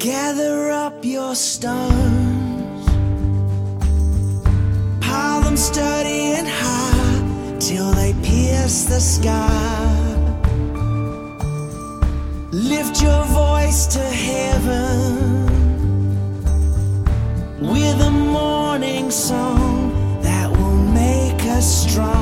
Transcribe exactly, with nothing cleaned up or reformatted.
Gather up your stones, pile them sturdy and high till they pierce the sky. Lift your voice to heaven with a morning song that will make us strong.